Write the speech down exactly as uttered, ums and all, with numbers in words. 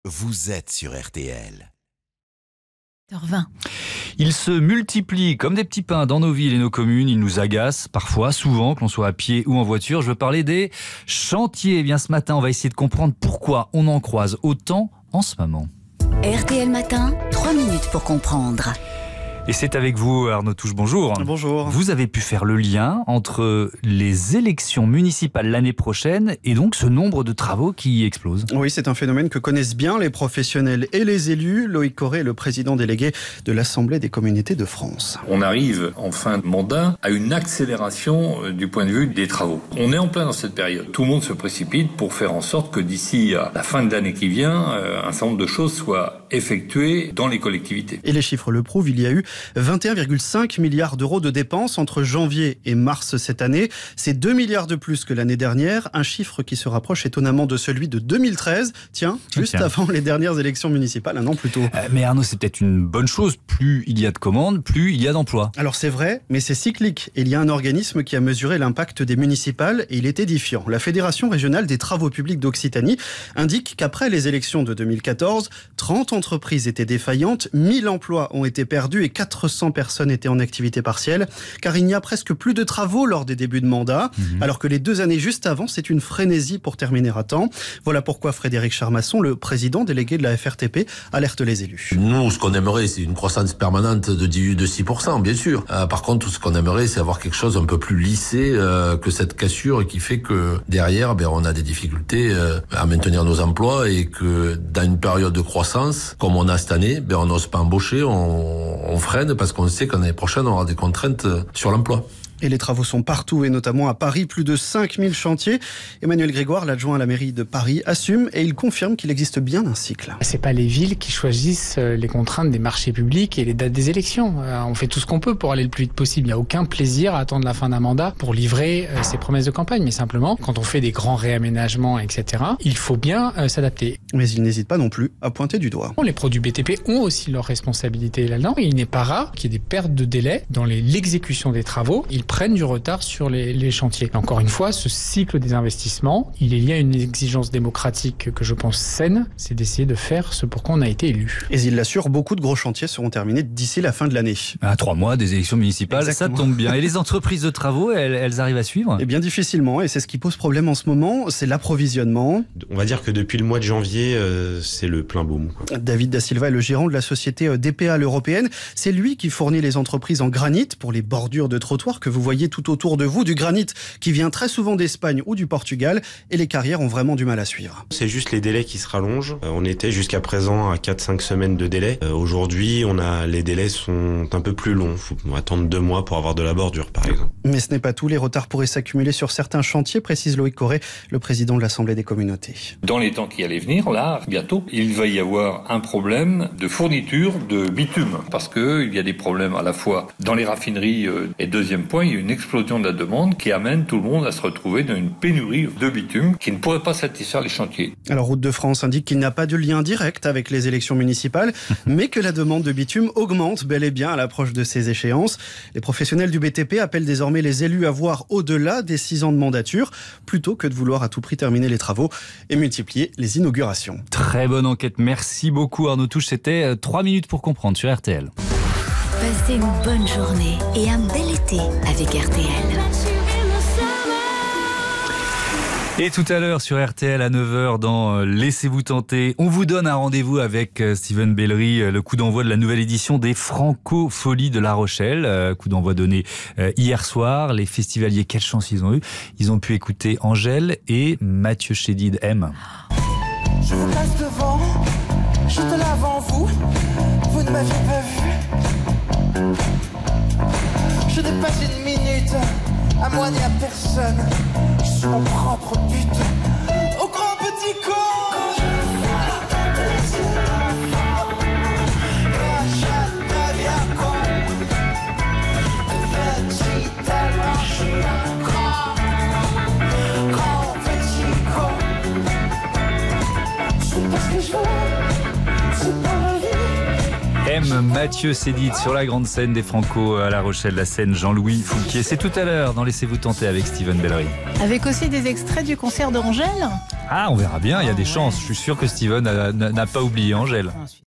vous êtes sur R T L. heure vingt. Ils se multiplient comme des petits pains dans nos villes et nos communes. Ils nous agacent parfois, souvent, que l'on soit à pied ou en voiture. Je veux parler des chantiers. Eh bien, ce matin, on va essayer de comprendre pourquoi on en croise autant en ce moment. R T L Matin, trois minutes pour comprendre. Et c'est avec vous, Arnaud Touche, bonjour. Bonjour. Vous avez pu faire le lien entre les élections municipales l'année prochaine et donc ce nombre de travaux qui explose. Oui, c'est un phénomène que connaissent bien les professionnels et les élus. Loïc Corré est le président délégué de l'Assemblée des communautés de France. On arrive en fin de mandat à une accélération du point de vue des travaux. On est en plein dans cette période. Tout le monde se précipite pour faire en sorte que d'ici à la fin de l'année qui vient, un certain nombre de choses soient effectuées dans les collectivités. Et les chiffres le prouvent, il y a eu vingt et un virgule cinq milliards d'euros de dépenses entre janvier et mars cette année. C'est deux milliards de plus que l'année dernière, un chiffre qui se rapproche étonnamment de celui de deux mille treize, tiens, juste tiens. avant les dernières élections municipales, un an plus tôt. Euh, mais Arnaud, c'est peut-être une bonne chose, plus il y a de commandes, plus il y a d'emplois. Alors c'est vrai, mais c'est cyclique. Il y a un organisme qui a mesuré l'impact des municipales et il est édifiant. La Fédération régionale des travaux publics d'Occitanie indique qu'après les élections de deux mille quatorze, trente entreprises étaient défaillantes, mille emplois ont été perdus et quatre cents personnes étaient en activité partielle, car il n'y a presque plus de travaux lors des débuts de mandat, mmh. alors que les deux années juste avant, c'est une frénésie pour terminer à temps. Voilà pourquoi Frédéric Charmasson, le président délégué de la F R T P, alerte les élus. Nous, ce qu'on aimerait, c'est une croissance permanente de six pour cent, bien sûr. Euh, par contre, ce qu'on aimerait, c'est avoir quelque chose un peu plus lissé euh, que cette cassure qui fait que derrière, ben, on a des difficultés euh, à maintenir nos emplois et que dans une période de croissance, comme on a cette année, ben, on n'ose pas embaucher, on, on freine parce qu'on sait qu'en l'année prochaine, on aura des contraintes sur l'emploi. Et les travaux sont partout, et notamment à Paris, plus de cinq mille chantiers. Emmanuel Grégoire, l'adjoint à la mairie de Paris, assume et il confirme qu'il existe bien un cycle. C'est pas les villes qui choisissent les contraintes des marchés publics et les dates des élections. On fait tout ce qu'on peut pour aller le plus vite possible. Il n'y a aucun plaisir à attendre la fin d'un mandat pour livrer ses promesses de campagne. Mais simplement, quand on fait des grands réaménagements, et cetera, il faut bien s'adapter. Mais il n'hésite pas non plus à pointer du doigt. Les produits B T P ont aussi leurs responsabilités là-dedans. Et il n'est pas rare qu'il y ait des pertes de délai dans les, l'exécution des travaux. Ils prennent du retard sur les, les chantiers. Et encore une fois, ce cycle des investissements, il est lié à une exigence démocratique que je pense saine, c'est d'essayer de faire ce pour quoi on a été élu. Et il l'assure, beaucoup de gros chantiers seront terminés d'ici la fin de l'année. À trois mois des élections municipales, exactement. Ça tombe bien. Et les entreprises de travaux, elles, elles arrivent à suivre ? Eh bien difficilement, et c'est ce qui pose problème en ce moment, c'est l'approvisionnement. On va dire que depuis le mois de janvier, euh, c'est le plein boom, quoi. David Da Silva est le gérant de la société D P A l'européenne. C'est lui qui fournit les entreprises en granit pour les bordures de trottoirs que vous voyez tout autour de vous, du granit qui vient très souvent d'Espagne ou du Portugal, et les carrières ont vraiment du mal à suivre. C'est juste les délais qui se rallongent. Euh, on était jusqu'à présent à quatre cinq semaines de délai. Euh, aujourd'hui, on a, les délais sont un peu plus longs. Il faut attendre deux mois pour avoir de la bordure, par exemple. Mais ce n'est pas tout. Les retards pourraient s'accumuler sur certains chantiers, précise Loïc Corré, le président de l'Assemblée des communautés. Dans les temps qui allaient venir, là, bientôt, il va y avoir un problème de fourniture de bitume, parce qu'il y a des problèmes à la fois dans les raffineries, euh, et deuxième point, il y a une explosion de la demande qui amène tout le monde à se retrouver dans une pénurie de bitume qui ne pourrait pas satisfaire les chantiers. Alors Route de France indique qu'il n'a pas de lien direct avec les élections municipales, mais que la demande de bitume augmente bel et bien à l'approche de ces échéances. Les professionnels du B T P appellent désormais les élus à voir au-delà des six ans de mandature, plutôt que de vouloir à tout prix terminer les travaux et multiplier les inaugurations. Très bonne enquête, merci beaucoup Arnaud Touche, c'était trois minutes pour comprendre sur R T L. Passez une bonne journée et un bel été avec R T L. Et tout à l'heure sur R T L à neuf heures dans Laissez-vous tenter, on vous donne un rendez-vous avec Steven Bellery, le coup d'envoi de la nouvelle édition des Franco-Folies de La Rochelle. Coup d'envoi donné hier soir. Les festivaliers, quelle chance ils ont eu. Ils ont pu écouter Angèle et Mathieu Chédid M. Je vous passe devant, je te lave en vous, vous ne m'aviez pas vu. Je n'ai pas une minute, à moi ni à personne. Je suis mon propre but. Au grand petit con. M. Mathieu Chédid sur la grande scène des Franco à La Rochelle, la scène Jean-Louis Foulquier. C'est tout à l'heure dans Laissez-vous tenter avec Steven Bellery. Avec aussi des extraits du concert d'Angèle. Ah, on verra bien, il y a des chances. Je suis sûr que Steven n'a, n'a pas oublié Angèle.